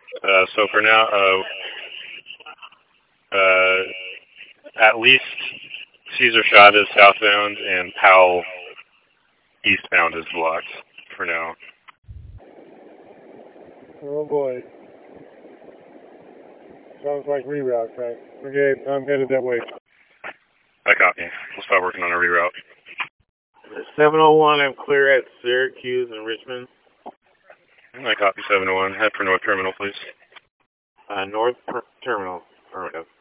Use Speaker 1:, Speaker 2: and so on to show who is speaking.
Speaker 1: So for now, at least Cesar Chavez southbound and Powell eastbound is blocked for now.
Speaker 2: Oh boy. Sounds like reroute, Frank. Okay, I'm headed that way.
Speaker 1: I copy. We'll start working on a reroute.
Speaker 3: 701, I'm clear at Syracuse and Richmond.
Speaker 1: I copy 701. Head for North Terminal, please.
Speaker 3: North Terminal. Affirmative.